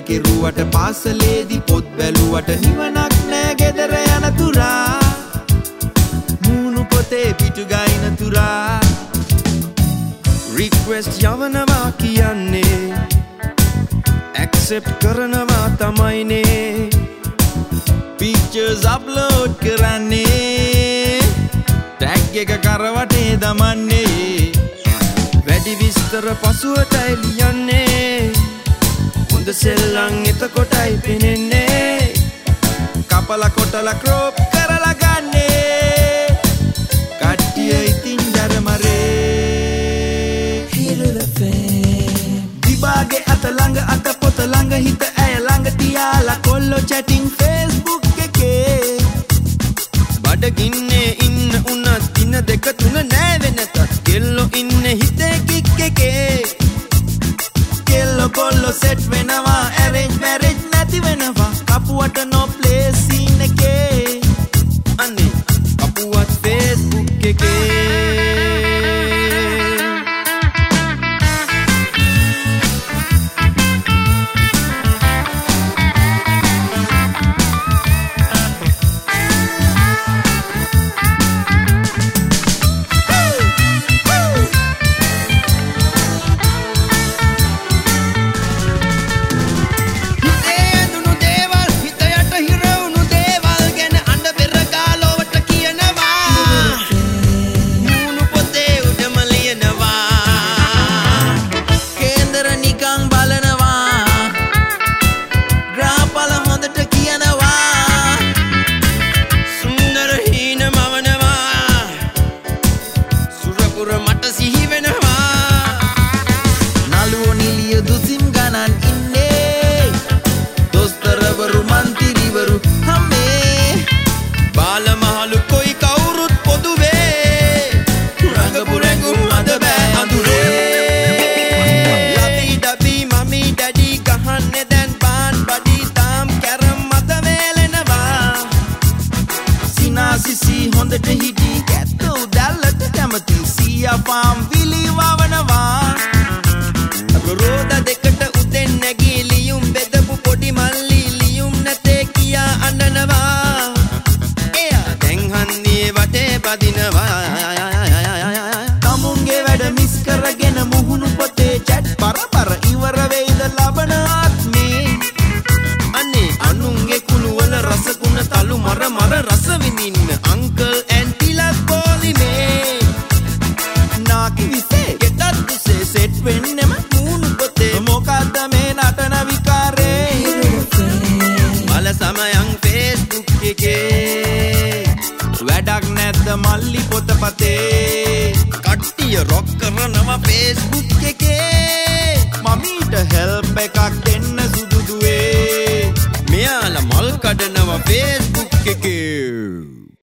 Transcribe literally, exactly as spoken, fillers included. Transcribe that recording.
කෙරුවට පාසලේදී පොත් බැලුවට නිවනක් නෑ ගෙදර යන තුරා මූණු පොතේ පිටු ගයින තුරා රික්වෙස්ට් යවනවා කියන්නේ ඇක්සෙප්ට් කරනවා තමයිනේ පික්චර්ස් අප්ලෝඩ් කරන්නේ ටැග් එක කරවටේ දමන්නේ වැඩි විස්තර පසුවටයි ලියන්නේ හොඳ සෙල්ලම් එතකොටයි පෙනෙන්නේ කපලා කොටලා ක්‍රොප් කරලා ගන්නේ කට්ටිය ඉතින් ජරමරේ දිබාගේ අත ළඟ අත පොත ළඟ හිත ඇය ළඟ තියාලා කොල්ලෝ චැටින් ෆේස්බුක් එකේ බඩගින්නේ ඉන්න උනත් දින දෙක තුන නෑ වෙනතත් කෙල්ලෝ ඉන්නේ හිතේ කික් එකේ කෙල්ලෝ කොල්ලෝ සෙට් වෙනවා ඇරේන්ජ් මැරේජ් නැති වෙනවා කපුවට නෝ ප්ලේ සීන් එකේ අනේ කපුවත් ෆේස්බුක් එකේ හොඳට හිටි කැත්තෝ දැල්ලට කැමති සීයා ෆාම් විලි වවනවා රෝද දෙකට උදෙන් නැගී ලියුම් බෙදපු පොඩි මල්ලි ලියුම් නැතේ කියා අඬනවා එයා දැන් හන්දියේ වටේ පදිනවා තමුන්ගේ වැඩ මිස් කරගෙන මුහුණු පොතේ චැට් පරපර ඉවර වෙයිද ලබන ආත්මේ අනේ අනුන්ගේ කුණු වල රස කුණ තලු මර මර රස විඳින්න අංකල් ඇන්ටිලා කෝලි මේ නාකි විසේ ගෙටත් දුසේ සෙට් වෙන්නෙම මූණු පොතේ මොකද්ද මේ නටන විකාරේ මල සමයන් ෆේස්බුක් එකේ වැඩක් නැද්ද මල්ලි පොතපතේ කට්ටිය රොක් කරනවා ෆේස්බුක් එකේ මමීට හෙල්ප් එකක් දෙන්න සුදුදුවේ මෙයාලා මල් කඩනවා ෆේස්බුක් එකේ